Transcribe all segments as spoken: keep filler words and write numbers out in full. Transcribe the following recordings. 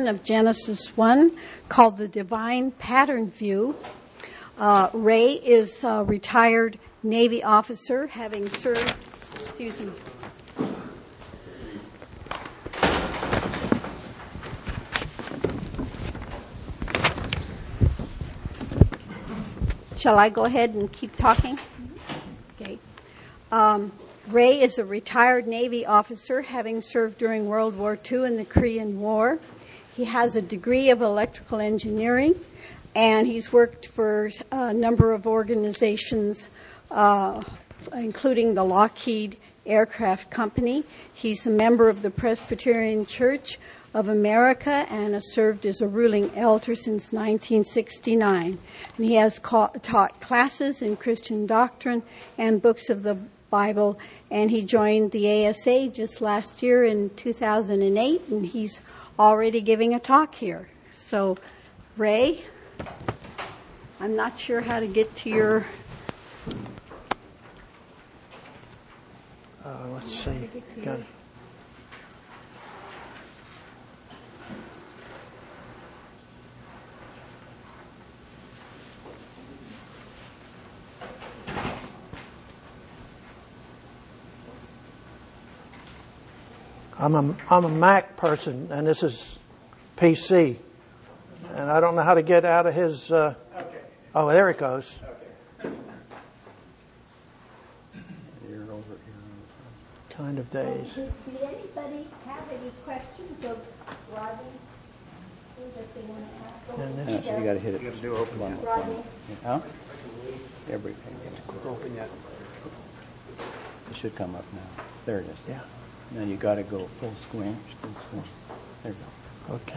of Genesis one called the Divine Pattern View. Uh, Ray is a retired Navy officer, having served, excuse me, Shall I go ahead and keep talking? Okay. Um, Ray is a retired Navy officer, having served during World War Two and the Korean War. He has a degree of electrical engineering, and he's worked for a number of organizations, uh, including the Lockheed Aircraft Company. He's a member of the Presbyterian Church of America and has served as a ruling elder since nineteen sixty-nine. And he has ca- taught classes in Christian doctrine and books of the Bible, and he joined the A S A just last year in two thousand eight, and he's already giving a talk here. So, Ray, I'm not sure how to get to your... Uh, let's see. Got it. I'm a, I'm a Mac person, and this is P C. And I don't know how to get out of his... Uh, okay. Oh, there it goes. Okay. You're over here. Kind of days. Did, did anybody have any questions of Rodney that they want to ask? And Yeah, this, so you got to hit it. You got to do open One yet. more. Rodney? Huh? Everything. Open yet. It should come up now. There it is. yeah. Now you got to go full screen. Full screen. There you go. Okay.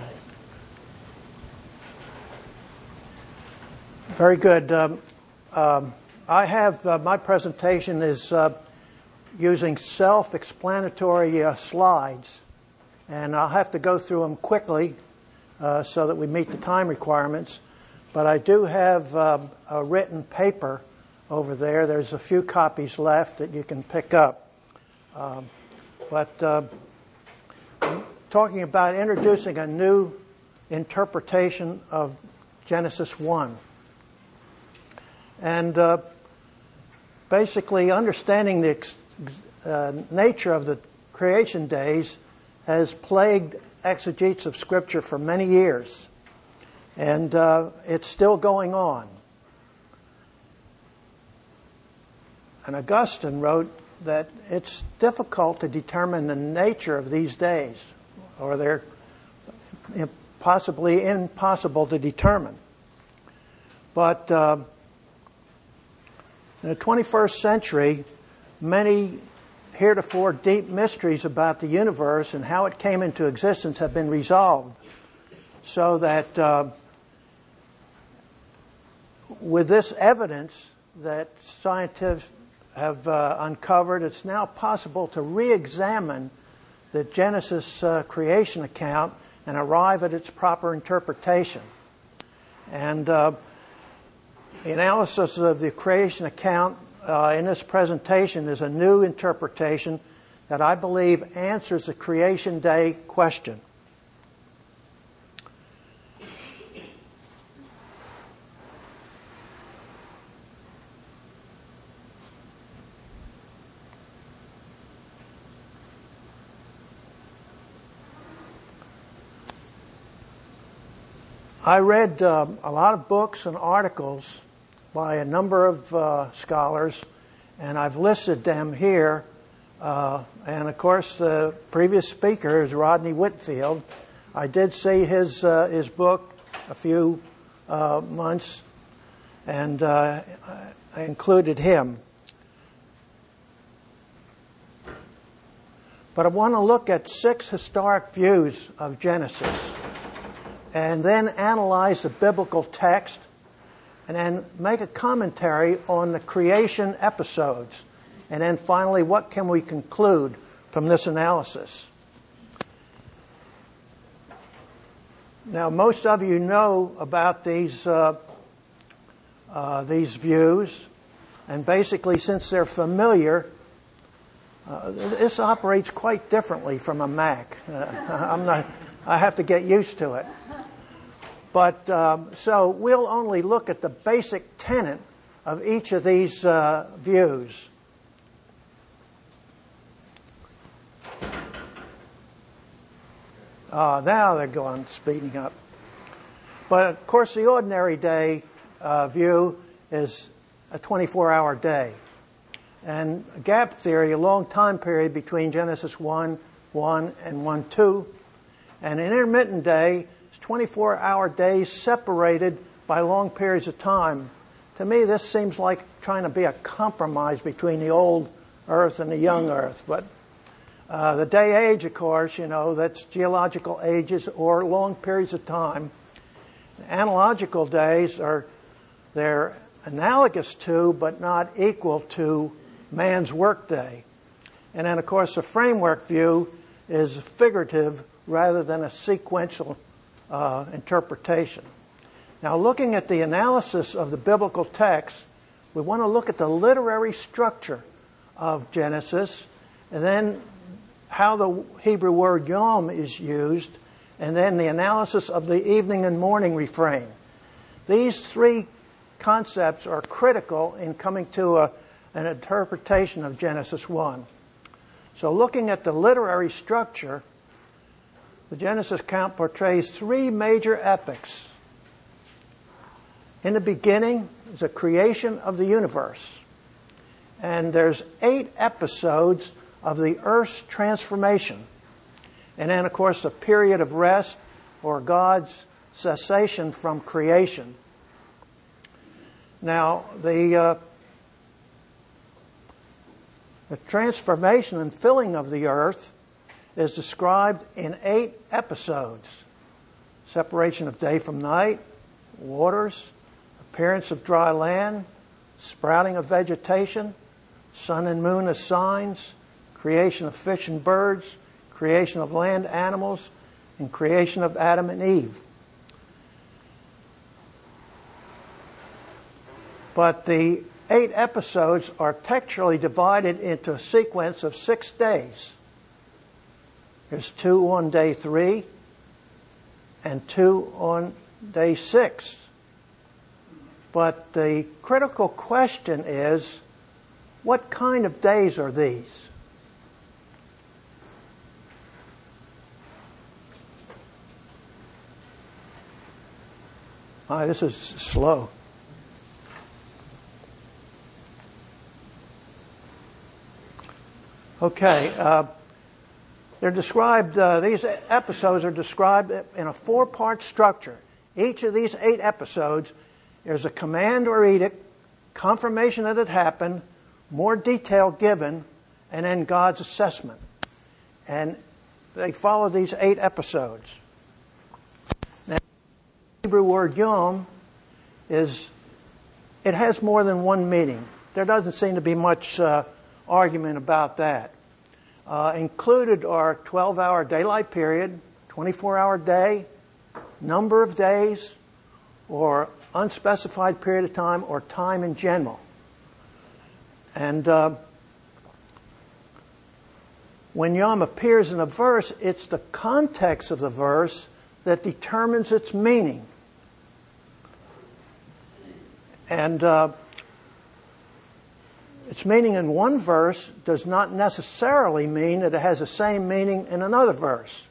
Very good. Um, um, I have, uh, my presentation is uh, using self-explanatory uh, slides, and I'll have to go through them quickly uh, so that we meet the time requirements. But I do have uh, a written paper over there. There's a few copies left that you can pick up. Um, but uh, I'm talking about introducing a new interpretation of Genesis one. And uh, basically understanding the ex- uh, nature of the creation days has plagued exegetes of Scripture for many years. And uh, it's still going on. And Augustine wrote that it's difficult to determine the nature of these days, or they're possibly impossible to determine. But uh, in the twenty-first century, many heretofore deep mysteries about the universe and how it came into existence have been resolved, so that uh, with this evidence that scientists have uh, uncovered, it's now possible to re-examine the Genesis uh, creation account and arrive at its proper interpretation. And uh, the analysis of the creation account uh, in this presentation is a new interpretation that I believe answers the creation day question. I read uh, a lot of books and articles by a number of uh, scholars, and I've listed them here. Uh, and of course, the previous speaker is Rodney Whitfield. I did see his uh, his book a few uh, months, and uh, I included him. But I want to look at six historic views of Genesis, and then analyze the biblical text, and then make a commentary on the creation episodes. And then finally, what can we conclude from this analysis? Now, most of you know about these uh, uh, these views, and basically, since they're familiar, uh, this operates quite differently from a Mac. Uh, I'm not I have to get used to it. But um, so we'll only look at the basic tenet of each of these uh, views. Uh, now they're going speeding up. But of course, the ordinary day uh, view is a twenty-four hour day. And gap theory, a long time period between Genesis one, one and one, two. And an intermittent day is twenty-four hour days separated by long periods of time. To me, this seems like trying to be a compromise between the old earth and the young earth. But uh, the day age, of course, you know, that's geological ages or long periods of time. Analogical days are, they're analogous to, but not equal to, man's workday. And then, of course, the framework view is figurative rather than a sequential uh, interpretation. Now, looking at the analysis of the biblical text, we want to look at the literary structure of Genesis, and then how the Hebrew word yom is used, and then the analysis of the evening and morning refrain. These three concepts are critical in coming to a, an interpretation of Genesis one. So looking at the literary structure, the Genesis account portrays three major epics. In the beginning is a creation of the universe. And there's eight episodes of the earth's transformation. And then, of course, a period of rest or God's cessation from creation. Now, the, uh, the transformation and filling of the earth is described in eight episodes. Separation of day from night, waters, appearance of dry land, sprouting of vegetation, sun and moon as signs, creation of fish and birds, creation of land animals, and creation of Adam and Eve. But the eight episodes are textually divided into a sequence of six days. There's two on day three and two on day six. But the critical question is, what kind of days are these? Ah, this is slow. Okay, uh, they're described, uh, these episodes are described in a four-part structure. Each of these eight episodes, there's a command or edict, confirmation that it happened, more detail given, and then God's assessment. And they follow these eight episodes. Now, the Hebrew word yom is, it has more than one meaning. There doesn't seem to be much uh, argument about that. Uh, included are twelve hour daylight period, twenty-four hour day, number of days, or unspecified period of time, or time in general. And uh, when yom appears in a verse, it's the context of the verse that determines its meaning. And uh, its meaning in one verse does not necessarily mean that it has the same meaning in another verse.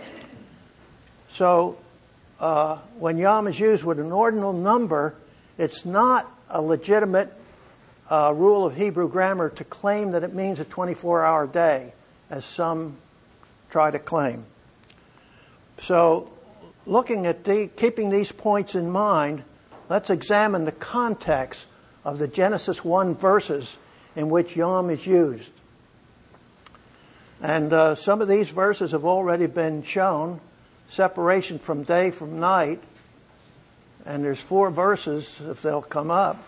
So, uh, when yom is used with an ordinal number, it's not a legitimate uh, rule of Hebrew grammar to claim that it means a twenty-four hour day, as some try to claim. So, looking at the, keeping these points in mind, let's examine the context of the Genesis one verses in which yom is used. And uh, some of these verses have already been shown. Separation from day from night. And there's four verses, if they'll come up.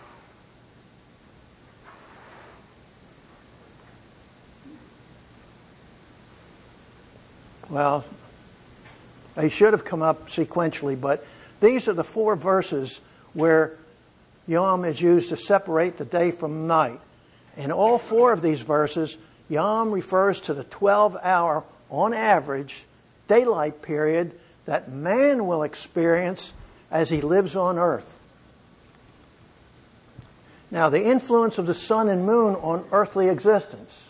Well, they should have come up sequentially, but these are the four verses where yom is used to separate the day from night. In all four of these verses, yom refers to the twelve hour, on average, daylight period that man will experience as he lives on earth. Now, the influence of the sun and moon on earthly existence.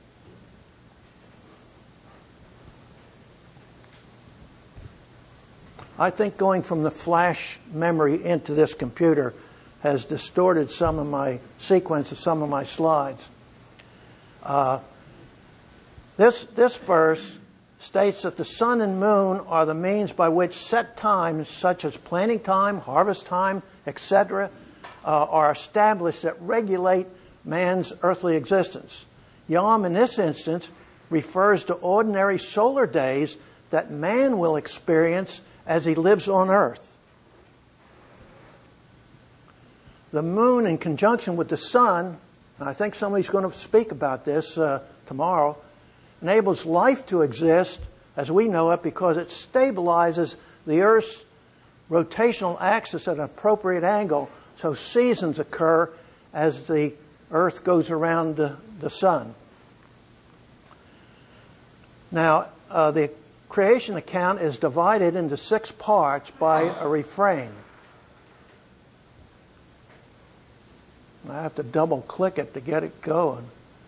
I think going from the flash memory into this computer has distorted some of my sequence of some of my slides. Uh, this, this verse states that the sun and moon are the means by which set times such as planting time, harvest time, et cetera, uh, are established that regulate man's earthly existence. Yom, in this instance, refers to ordinary solar days that man will experience as he lives on earth. The moon, in conjunction with the sun, and I think somebody's going to speak about this uh, tomorrow, enables life to exist as we know it because it stabilizes the Earth's rotational axis at an appropriate angle so seasons occur as the Earth goes around the, the sun. Now, uh, the creation account is divided into six parts by a refrain. I have to double click it to get it going.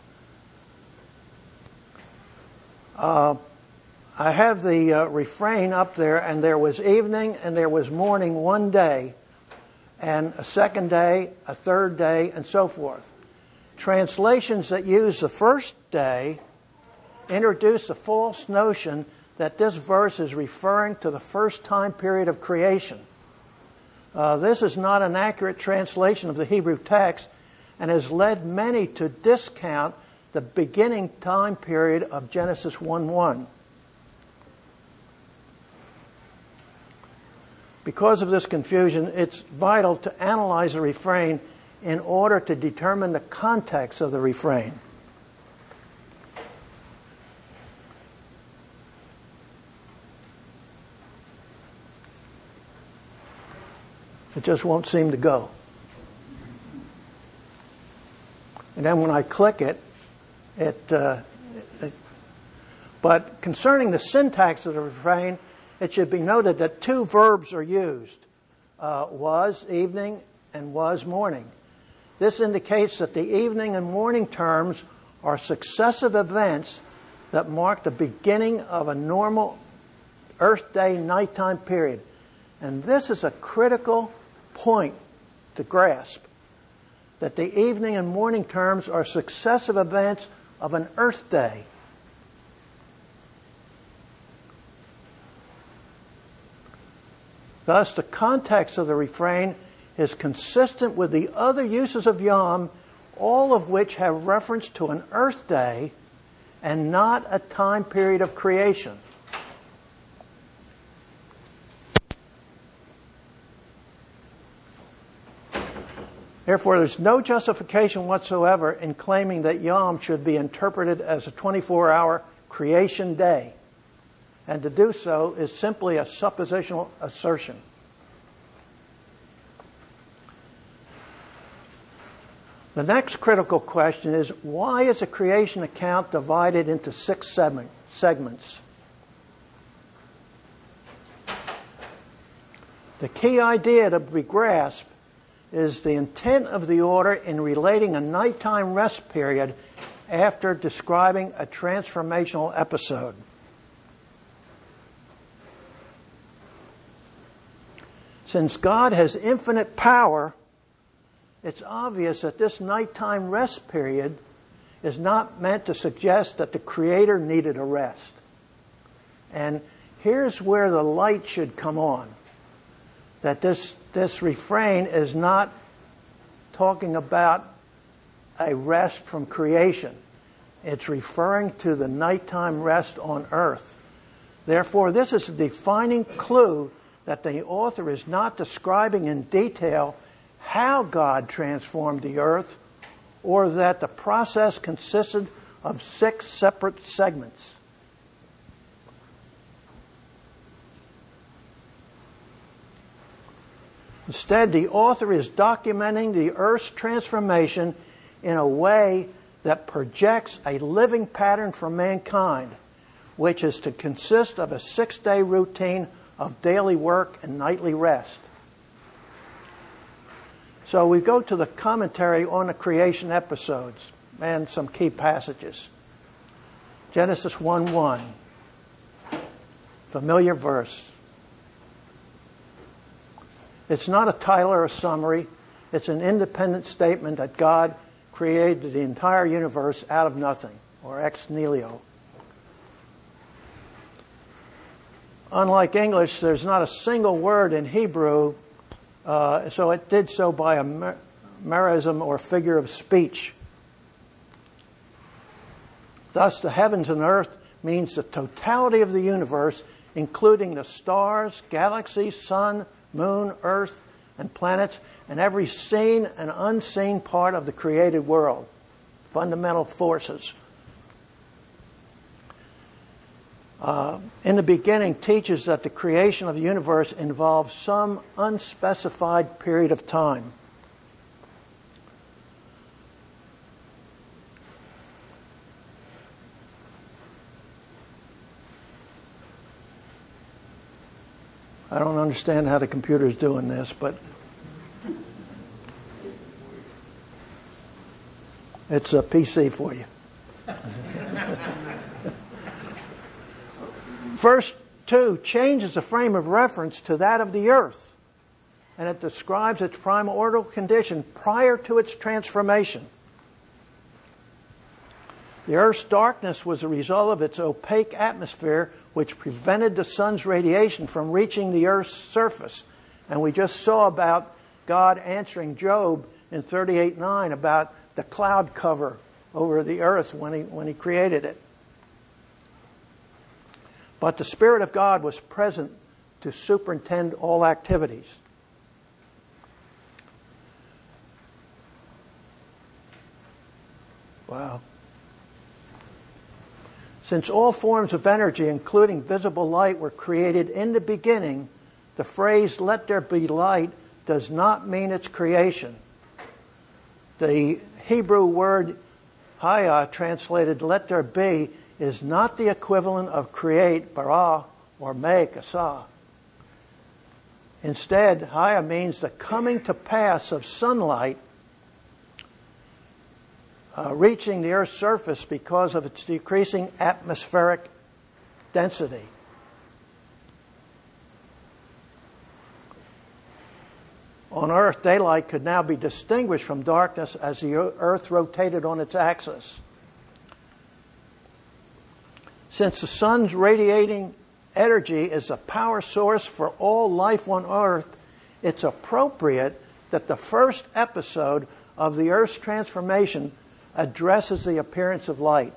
Uh, I have the uh, refrain up there, and there was evening and there was morning one day, and a second day, a third day, and so forth. Translations that use the first day introduce the false notion that this verse is referring to the first time period of creation. Uh, this is not an accurate translation of the Hebrew text and has led many to discount the beginning time period of Genesis one one. Because of this confusion, it's vital to analyze the refrain in order to determine the context of the refrain. It just won't seem to go. And then when I click it, it, uh, it... But concerning the syntax of the refrain, it should be noted that two verbs are used. Uh, was evening and was morning. This indicates that the evening and morning terms are successive events that mark the beginning of a normal Earth day nighttime period. And this is a critical point to grasp, that the evening and morning terms are successive events of an Earth day. Thus, the context of the refrain is consistent with the other uses of Yom, all of which have reference to an Earth day and not a time period of creation. Therefore, there's no justification whatsoever in claiming that Yom should be interpreted as a twenty-four hour creation day. And to do so is simply a suppositional assertion. The next critical question is, why is a creation account divided into six segments? The key idea to be grasped is the intent of the order in relating a nighttime rest period after describing a transformational episode. Since God has infinite power, it's obvious that this nighttime rest period is not meant to suggest that the Creator needed a rest. And here's where the light should come on. That this, this refrain is not talking about a rest from creation. It's referring to the nighttime rest on earth. Therefore, this is a defining clue that the author is not describing in detail how God transformed the earth, or that the process consisted of six separate segments. Instead, the author is documenting the earth's transformation in a way that projects a living pattern for mankind, which is to consist of a six-day routine of daily work and nightly rest. So we go to the commentary on the creation episodes and some key passages. Genesis one one, familiar verse. It's not a title or a summary. It's an independent statement that God created the entire universe out of nothing, or ex nihilo. Unlike English, there's not a single word in Hebrew, uh, so it did so by a mer- merism or figure of speech. Thus, the heavens and earth means the totality of the universe, including the stars, galaxies, sun, moon, earth, and planets, and every seen and unseen part of the created world. Fundamental forces. Uh, in the beginning teaches that the creation of the universe involves some unspecified period of time. I don't understand how the computer's doing this, but it's a P C for you. Verse two changes the frame of reference to that of the earth, and it describes its primordial condition prior to its transformation. The earth's darkness was a result of its opaque atmosphere, which prevented the sun's radiation from reaching the earth's surface. And we just saw about God answering Job in thirty-eight nine about the cloud cover over the earth when he, when he created it. But the Spirit of God was present to superintend all activities. Wow. Since all forms of energy, including visible light, were created in the beginning, the phrase, "let there be light," does not mean its creation. The Hebrew word haya, translated "let there be," is not the equivalent of create, bara, or make, asa. Instead, haya means the coming to pass of sunlight uh, reaching the Earth's surface because of its decreasing atmospheric density. On Earth, daylight could now be distinguished from darkness as the Earth rotated on its axis. Since the sun's radiating energy is a power source for all life on Earth, it's appropriate that the first episode of the Earth's transformation addresses the appearance of light.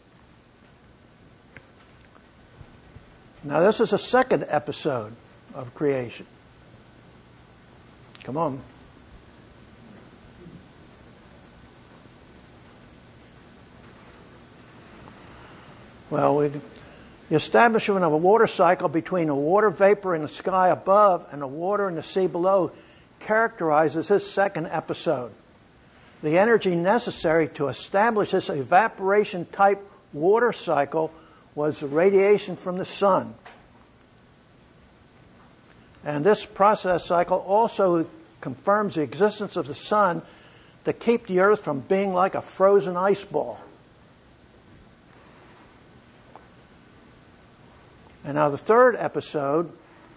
Now, this is a second episode of creation. Come on. Well, we, the establishment of a water cycle between the water vapor in the sky above and the water in the sea below characterizes this second episode. The energy necessary to establish this evaporation-type water cycle was the radiation from the sun. And this process cycle also confirms the existence of the sun to keep the earth from being like a frozen ice ball. And now the third episode,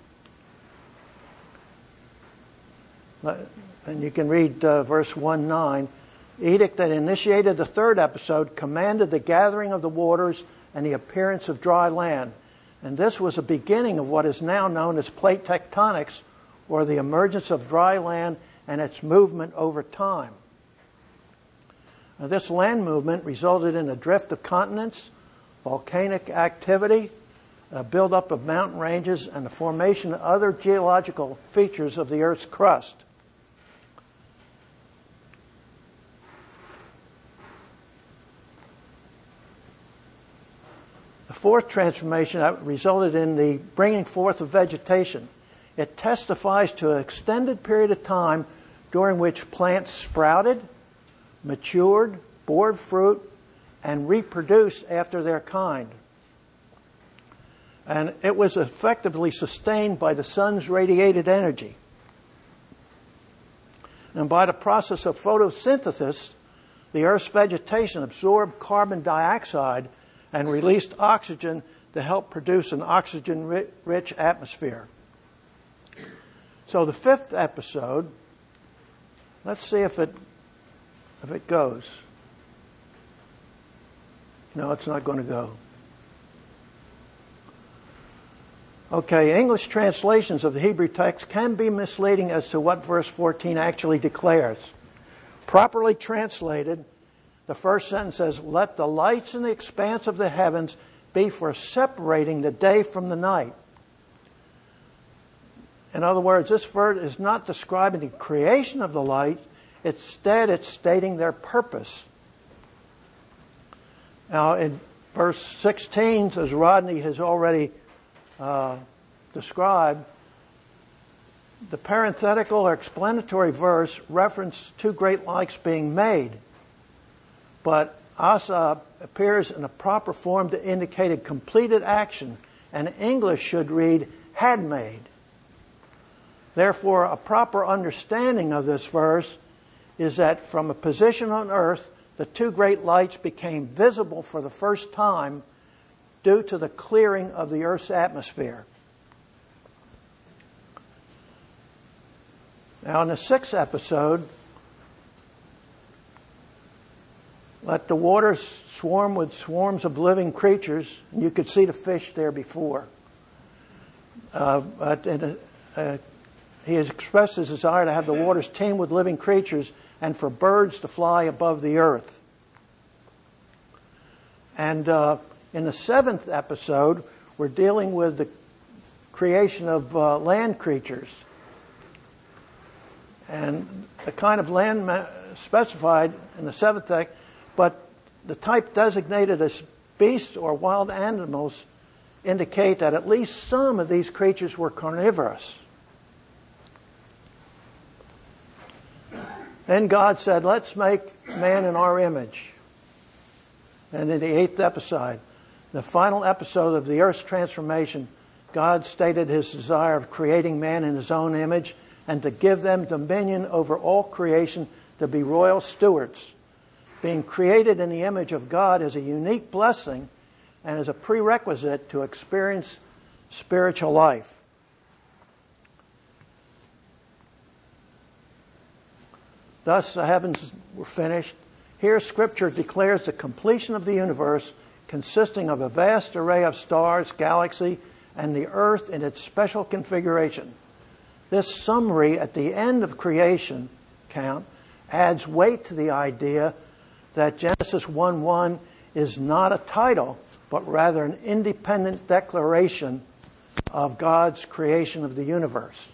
and you can read uh, verse one nine, the edict that initiated the third episode commanded the gathering of the waters and the appearance of dry land. And this was the beginning of what is now known as plate tectonics, or the emergence of dry land and its movement over time. Now, this land movement resulted in a drift of continents, volcanic activity, a buildup of mountain ranges, and the formation of other geological features of the Earth's crust. The fourth transformation resulted in the bringing forth of vegetation. It testifies to an extended period of time during which plants sprouted, matured, bore fruit, and reproduced after their kind. And it was effectively sustained by the sun's radiated energy. And by the process of photosynthesis, the Earth's vegetation absorbed carbon dioxide and released oxygen to help produce an oxygen-rich atmosphere. So the fifth episode, let's see if it if it goes. No, it's not going to go. Okay, English translations of the Hebrew text can be misleading as to what verse fourteen actually declares. Properly translated, the first sentence says, "Let the lights in the expanse of the heavens be for separating the day from the night." In other words, this verse is not describing the creation of the light. Instead, it's stating their purpose. Now, in verse sixteen, as Rodney has already uh, described, the parenthetical or explanatory verse referenced two great lights being made. But asa appears in a proper form to indicate a completed action, and English should read, had made. Therefore, a proper understanding of this verse is that from a position on earth, the two great lights became visible for the first time due to the clearing of the earth's atmosphere. Now, in the sixth episode, let the waters swarm with swarms of living creatures. You could see the fish there before. Uh, but in a, uh, he has expressed his desire to have the waters teem with living creatures and for birds to fly above the earth. And uh, in the seventh episode, we're dealing with the creation of uh, land creatures. And the kind of land ma- specified in the seventh text, but the type designated as beasts or wild animals indicate that at least some of these creatures were carnivorous. Then God said, let's make man in our image. And in the eighth episode, the final episode of the earth's transformation, God stated his desire of creating man in his own image and to give them dominion over all creation, to be royal stewards. Being created in the image of God is a unique blessing and is a prerequisite to experience spiritual life. Thus the heavens were finished. Here Scripture declares the completion of the universe, consisting of a vast array of stars, galaxy, and the earth in its special configuration. This summary at the end of creation count adds weight to the idea that Genesis one one is not a title, but rather an independent declaration of God's creation of the universe.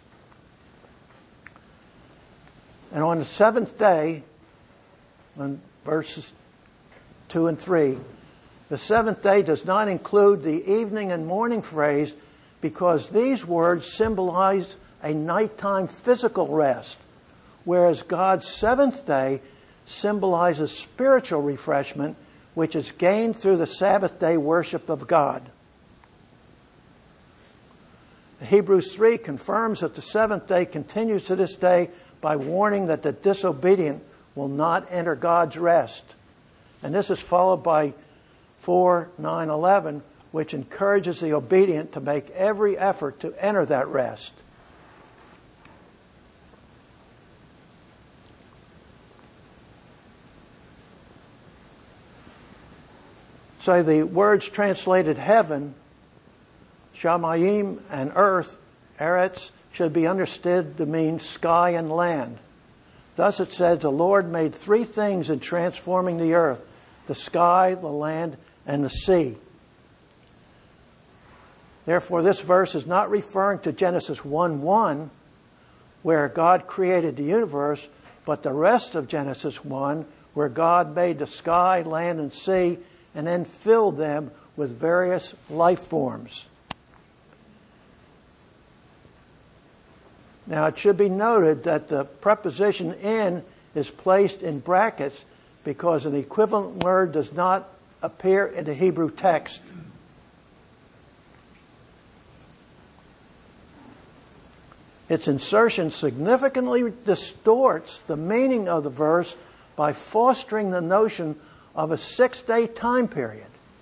And on the seventh day, in verses two and three, the seventh day does not include the evening and morning phrase because these words symbolize a nighttime physical rest, whereas God's seventh day symbolizes spiritual refreshment, which is gained through the Sabbath day worship of God. Hebrews three confirms that the seventh day continues to this day by warning that the disobedient will not enter God's rest. And this is followed by four nine eleven, which encourages the obedient to make every effort to enter that rest. So the words translated heaven, shamayim, and earth, eretz, should be understood to mean sky and land. Thus it says, the Lord made three things in transforming the earth, the sky, the land, and the sea. Therefore, this verse is not referring to Genesis one one, where God created the universe, but the rest of Genesis one, where God made the sky, land, and sea, and then filled them with various life forms. Now, it should be noted that the preposition in is placed in brackets because an equivalent word does not appear in the Hebrew text. Its insertion significantly distorts the meaning of the verse by fostering the notion of a six-day time period.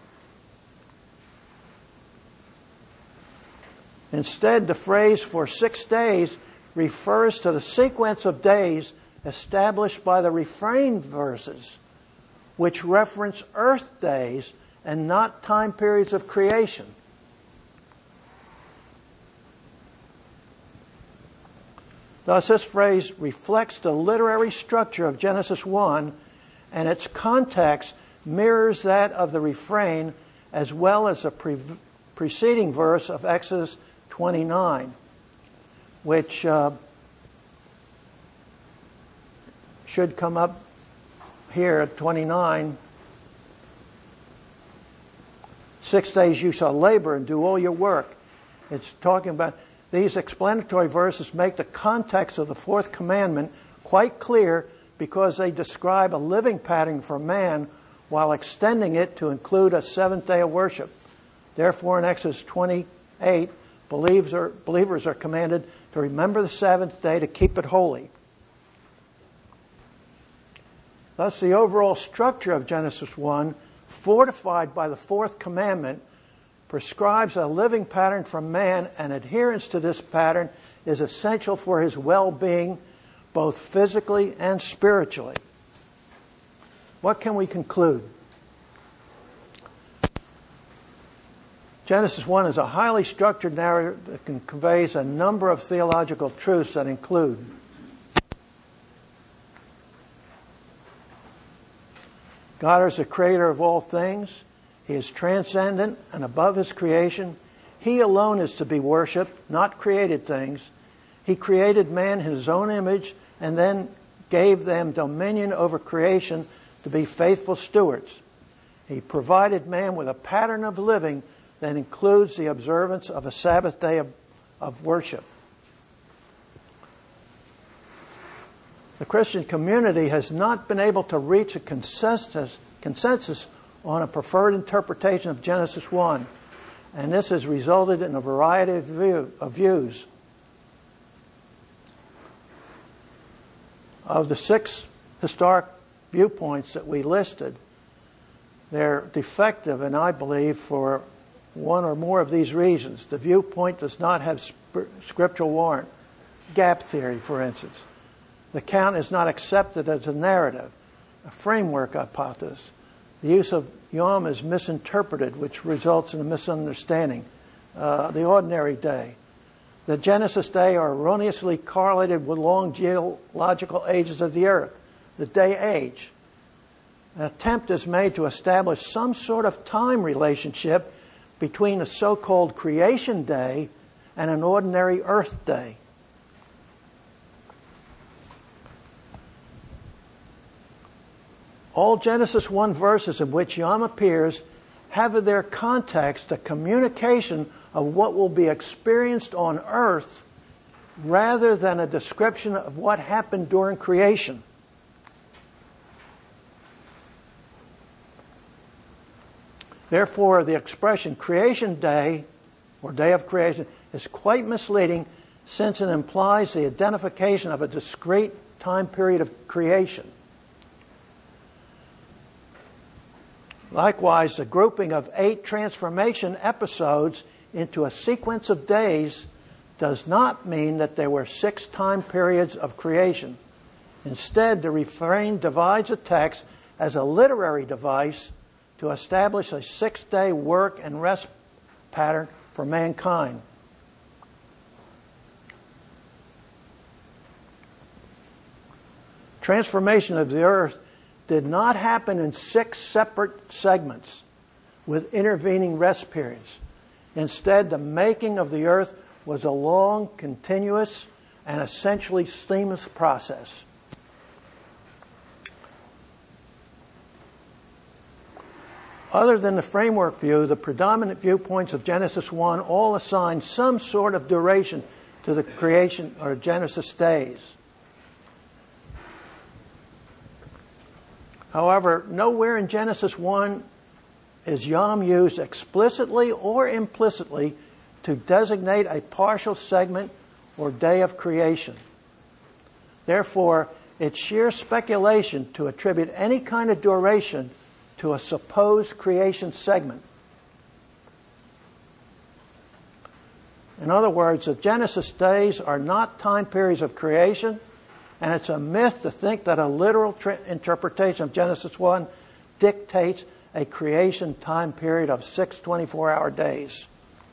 Instead, the phrase "for six days" refers to the sequence of days established by the refrain verses, which reference earth days and not time periods of creation. Thus, this phrase reflects the literary structure of Genesis one, and its context mirrors that of the refrain as well as the pre- preceding verse of Exodus twenty-nine, which uh, should come up here at twenty-nine. Six days you shall labor and do all your work. It's talking about these explanatory verses make the context of the fourth commandment quite clear because they describe a living pattern for man while extending it to include a seventh day of worship. Therefore, in Exodus twenty-eight, believers are, believers are commanded to remember the seventh day to keep it holy. Thus, the overall structure of Genesis one, fortified by the fourth commandment, prescribes a living pattern for man, and adherence to this pattern is essential for his well-being, both physically and spiritually. What can we conclude? Genesis one is a highly structured narrative that conveys a number of theological truths that include God is the creator of all things. He is transcendent and above His creation. He alone is to be worshipped, not created things. He created man in His own image and then gave them dominion over creation to be faithful stewards. He provided man with a pattern of living that includes the observance of a Sabbath day of, of worship. The Christian community has not been able to reach a consensus, consensus on a preferred interpretation of Genesis one, and this has resulted in a variety of, view, of views. Of the six historic viewpoints that we listed, they're defective, and I believe for one or more of these reasons. The viewpoint does not have sp- scriptural warrant. Gap theory, for instance. The count is not accepted as a narrative, a framework hypothesis. The use of Yom is misinterpreted, which results in a misunderstanding. Uh, the ordinary day. The Genesis day are erroneously correlated with long geological ages of the earth, the day age. An attempt is made to establish some sort of time relationship between a so-called creation day and an ordinary earth day. All Genesis one verses in which Yom appears have in their context a communication of what will be experienced on earth rather than a description of what happened during creation. Therefore, the expression creation day or day of creation is quite misleading since it implies the identification of a discrete time period of creation. Likewise, the grouping of eight transformation episodes into a sequence of days does not mean that there were six time periods of creation. Instead, the refrain divides the text as a literary device to establish a six-day work and rest pattern for mankind. Transformation of the earth did not happen in six separate segments with intervening rest periods. Instead, the making of the earth was a long, continuous, and essentially seamless process. Other than the framework view, the predominant viewpoints of Genesis one all assign some sort of duration to the creation or Genesis days. However, nowhere in Genesis one is Yom used explicitly or implicitly to designate a partial segment or day of creation. Therefore, it's sheer speculation to attribute any kind of duration to a supposed creation segment. In other words, the Genesis days are not time periods of creation, and it's a myth to think that a literal tri- interpretation of Genesis one dictates a creation time period of six twenty-four hour days.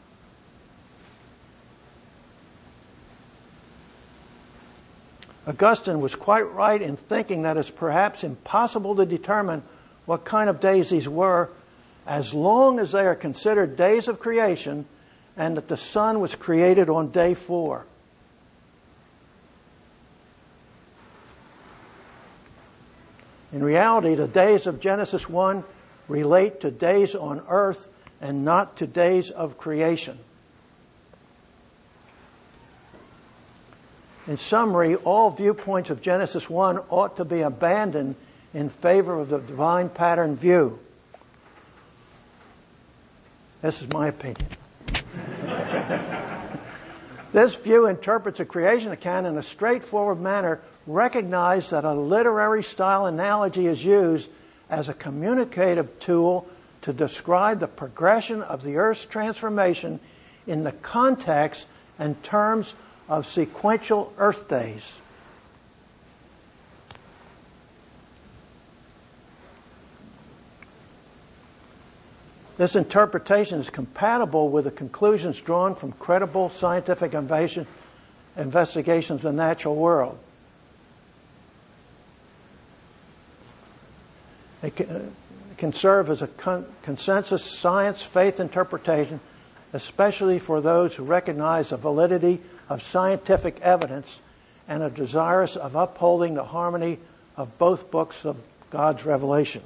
Augustine was quite right in thinking that it's perhaps impossible to determine what kind of days these were, as long as they are considered days of creation and that the sun was created on day four. In reality, the days of Genesis one relate to days on earth and not to days of creation. In summary, all viewpoints of Genesis one ought to be abandoned in favor of the divine pattern view. This is my opinion. This view interprets a creation account in a straightforward manner, recognize that a literary style analogy is used as a communicative tool to describe the progression of the earth's transformation in the context and terms of sequential earth days. This interpretation is compatible with the conclusions drawn from credible scientific invasion, investigations of the natural world. It can, it can serve as a con- consensus science faith interpretation, especially for those who recognize the validity of scientific evidence and are desirous of upholding the harmony of both books of God's revelation.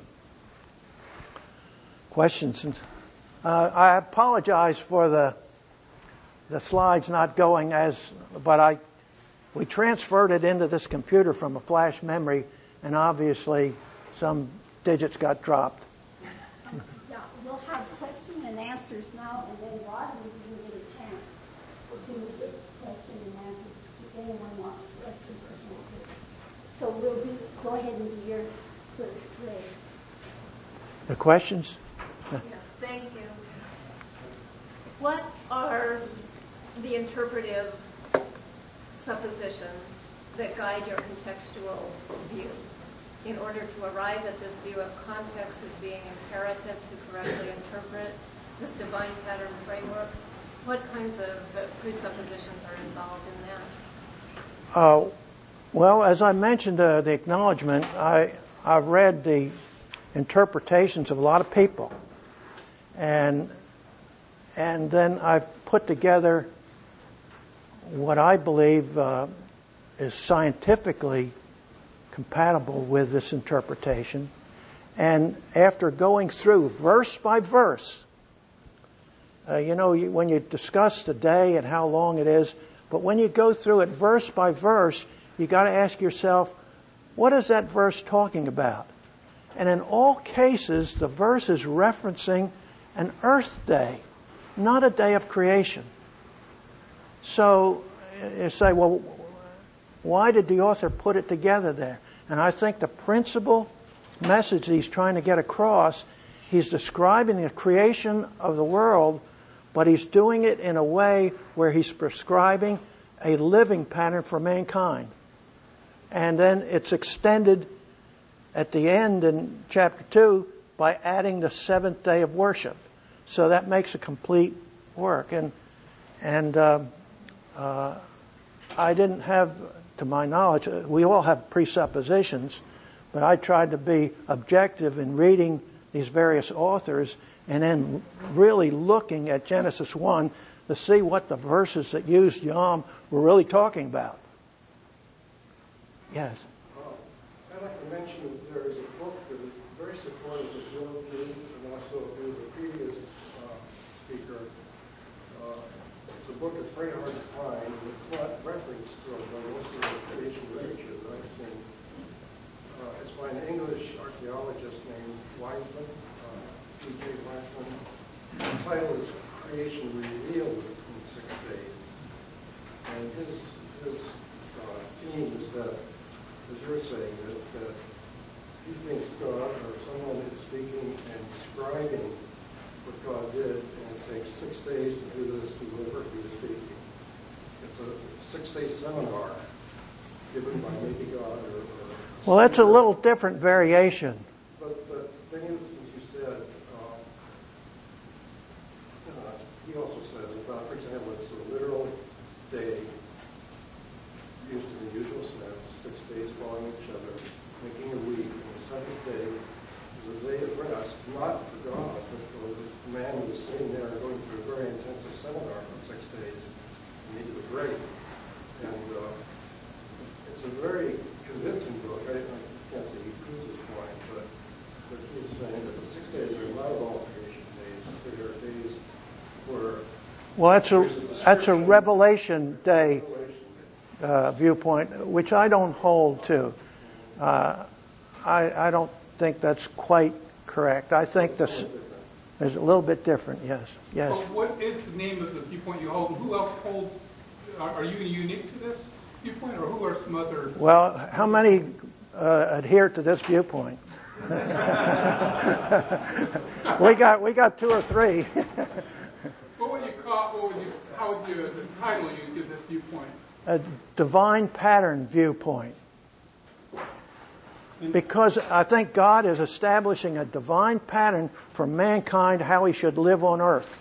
Questions? Uh, I apologize for the the slides not going as, but I we transferred it into this computer from a flash memory, and obviously some digits got dropped. Yeah, we'll have question and answers now, and then Rod will give you a chance to do question and answers if anyone wants questions or something. So we'll do. Go ahead and do yours first, Ray. The questions? Yes, thank you. What are the interpretive suppositions that guide your contextual view in order to arrive at this view of context as being imperative to correctly interpret this divine pattern framework? What kinds of presuppositions are involved in that? Uh, well, as I mentioned, uh, the acknowledgement, I, I've read the interpretations of a lot of people. And and then I've put together what I believe uh, is scientifically compatible with this interpretation. And after going through verse by verse, uh, you know, you, when you discuss the day and how long it is, but when you go through it verse by verse, you got to ask yourself, what is that verse talking about? And in all cases, the verse is referencing an earth day, not a day of creation. So you say, well, why did the author put it together there? And I think the principal message he's trying to get across, he's describing the creation of the world, but he's doing it in a way where he's prescribing a living pattern for mankind. And then it's extended at the end in chapter two by adding the seventh day of worship. So that makes a complete work. And and uh, uh, I didn't have, to my knowledge, we all have presuppositions, but I tried to be objective in reading these various authors and then really looking at Genesis one to see what the verses that used Yom were really talking about. Yes? I'd like to mention that there is a book that is very supportive of Bill Gates and also of the previous uh, speaker. Uh, it's a book that's very hard to find. It's not referenced to by most of the creation literature that I've seen. Uh, it's by an English archaeologist named Wiseman, uh, E J Wiseman. The title is Creation Revealed in Six Days. and his his uh, theme is that, as you're saying, that, that he thinks God or someone is speaking and describing what God did, and it takes six days to do this, to deliberately speaking. It's a six-day seminar given by maybe God or... or well, that's a little different variation. But the thing is, as you said, uh, uh, he also says about, for example, it's a literal day used in the usual sense, six days following each other, making a week, and the seventh day is a day of rest, not for God, but for the man who was sitting there and going through a very intensive seminar for six days and needed a break. And uh, it's a very convincing book. I, I can't say he proves his point, but, but he's saying that the six days are not all creation days. They are days where... Well, that's a, that's a Revelation Day uh, viewpoint, which I don't hold to. Uh, I, I don't think that's quite correct. I think this is a little bit different, yes. Yes. Well, what is the name of the viewpoint you hold, and who else holds? Are, are you unique to this viewpoint, or who are some other? Well, how many uh, adhere to this viewpoint? we got we got two or three. What would you call? What would you? How would you? The title you give this viewpoint? A divine pattern viewpoint. Because I think God is establishing a divine pattern for mankind, how he should live on earth.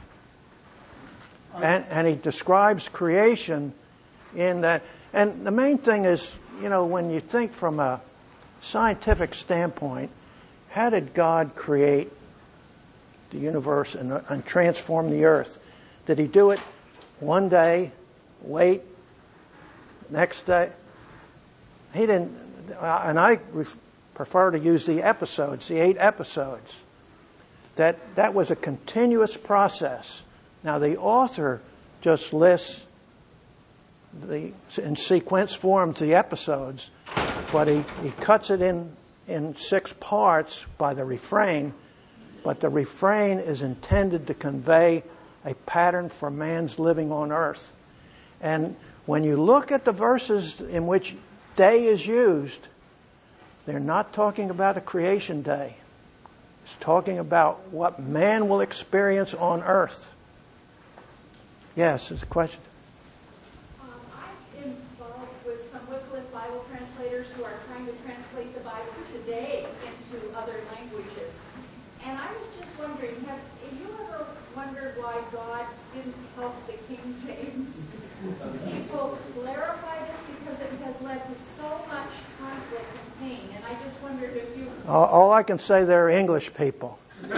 And, and he describes creation in that. And the main thing is, you know, when you think from a scientific standpoint, how did God create the universe and, and transform the earth? Did he do it one day, wait, next day? He didn't. And I prefer to use the episodes, the eight episodes. That that was a continuous process. Now the author just lists the in sequence forms the episodes, but he, he cuts it in in six parts by the refrain. But the refrain is intended to convey a pattern for man's living on earth. And when you look at the verses in which day is used, they're not talking about a creation day. It's talking about what man will experience on earth. Yes, there's a question. Um, I'm involved with some Wycliffe Bible translators who are trying to translate the Bible today into other languages. And I was just wondering, have, have you ever wondered why God didn't help the King James people clarify this, because it has led to so much conflict and pain? And I just wondered if you... All, all I can say, they're English people.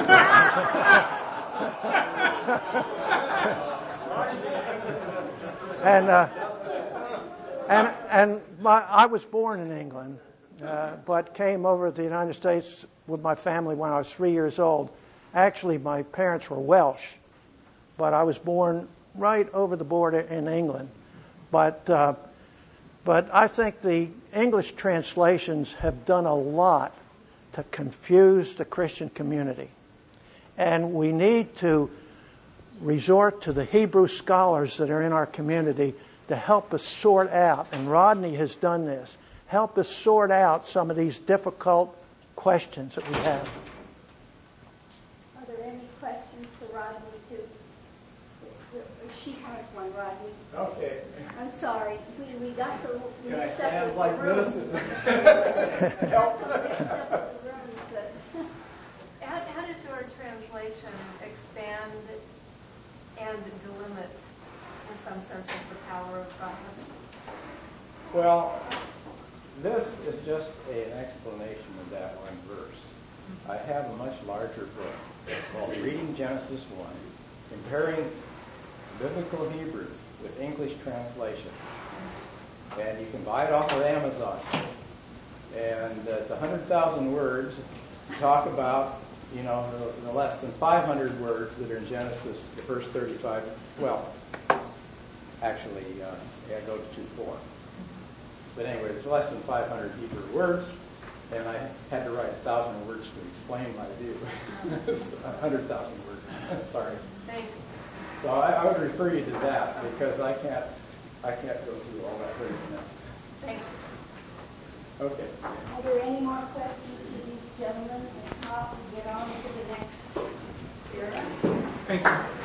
and uh, and and my, I was born in England, uh, but came over to the United States with my family when I was three years old. Actually, my parents were Welsh, but I was born right over the border in England. But uh, but I think the English translations have done a lot to confuse the Christian community. And we need to resort to the Hebrew scholars that are in our community to help us sort out, and Rodney has done this, help us sort out some of these difficult questions that we have. Are there any questions for Rodney too? She has one, Rodney. Okay. I'm sorry. We, we got so Can I mixed up stand with like the room. this? Help. How, how does your translation expand and delimit, in some sense, of the power of God? Well, this is just a, an explanation of that one verse. I have a much larger book called Reading Genesis one, comparing biblical Hebrew with English translation. And you can buy it off of Amazon. And uh, it's one hundred thousand words to talk about, you know, the, the less than five hundred words that are in Genesis, the first thirty-five. Well, actually, uh, yeah, go to two four. But anyway, there's less than five hundred Hebrew words, and I had to write one thousand words to explain my view. one hundred thousand words. Sorry. Thank you. So I, I would refer you to that, because I can't I can't go through all that right now. Thank you. Okay. Are there any more questions for these gentlemen? If not, we'll get on to the next era. Thank you.